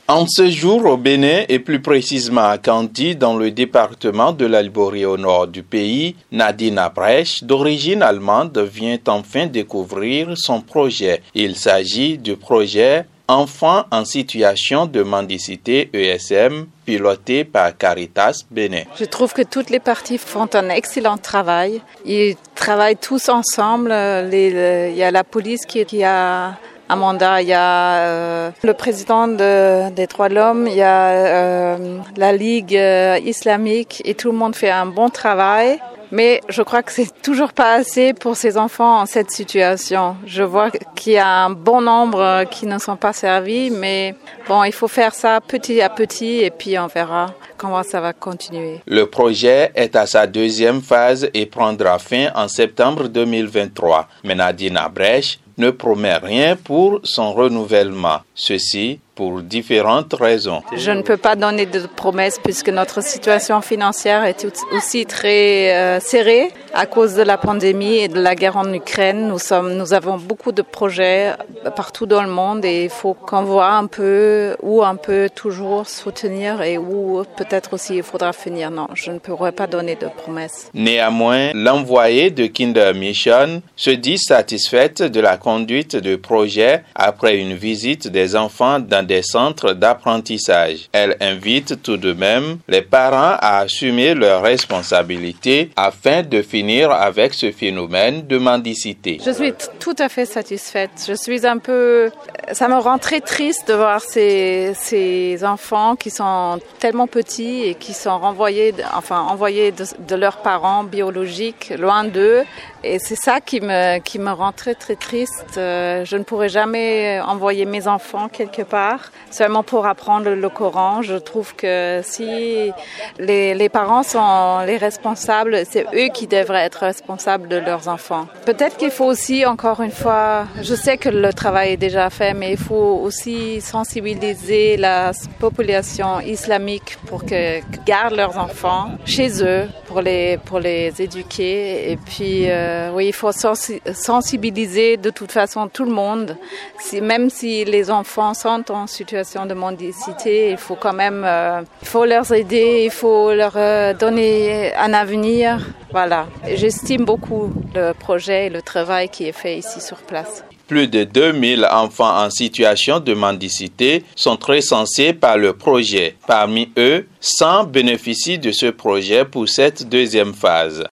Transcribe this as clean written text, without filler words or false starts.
En ce jour au Bénin et plus précisément à Kandy, dans le département de l'Albouri au nord du pays, Nadine Abrech, d'origine allemande, vient enfin découvrir son projet. Il s'agit du projet Enfants en situation de mendicité ESM, piloté par Caritas Bénin. Je trouve que toutes les parties font un excellent travail. Ils travaillent tous ensemble. Il y a la police qui a un mandat, il y a le président des droits de l'homme, il y a la Ligue islamique et tout le monde fait un bon travail. Mais je crois que c'est toujours pas assez pour ces enfants en cette situation. Je vois qu'il y a un bon nombre qui ne sont pas servis, mais bon, il faut faire ça petit à petit et puis on verra comment ça va continuer. Le projet est à sa deuxième phase et prendra fin en septembre 2023. Mais Nadine Abrech ne promet rien pour son renouvellement. Ceci pour différentes raisons. Je ne peux pas donner de promesses puisque notre situation financière est aussi très serrée à cause de la pandémie et de la guerre en Ukraine. Nous avons beaucoup de projets partout dans le monde et il faut qu'on voit un peu où on peut toujours soutenir et où peut-être aussi il faudra finir. Non, je ne pourrais pas donner de promesses. Néanmoins, l'envoyée de Kinder Mission se dit satisfaite de la conduite du projet après une visite des enfants dans des centres d'apprentissage. Elle invite tout de même les parents à assumer leurs responsabilités afin de finir avec ce phénomène de mendicité. Je suis tout à fait satisfaite. Ça me rend très triste de voir ces enfants qui sont tellement petits et qui sont envoyés de leurs parents biologiques loin d'eux. Et c'est ça qui me rend très très triste. Je ne pourrais jamais envoyer mes enfants quelque part seulement pour apprendre le Coran. Je trouve que si les parents sont les responsables, c'est eux qui devraient être responsables de leurs enfants. Peut-être qu'il faut aussi, encore une fois, je sais que le travail est déjà fait, mais il faut aussi sensibiliser la population islamique pour qu'ils gardent leurs enfants chez eux, pour les éduquer. Et puis, oui, il faut sensibiliser de toute façon tout le monde. Même si les enfants sont en situation de mendicité, il faut quand même, il faut leur aider, il faut leur donner un avenir. Voilà. J'estime beaucoup le projet et le travail qui est fait ici sur place. Plus de 2000 enfants en situation de mendicité sont recensés par le projet. Parmi eux, 100 bénéficient de ce projet pour cette deuxième phase.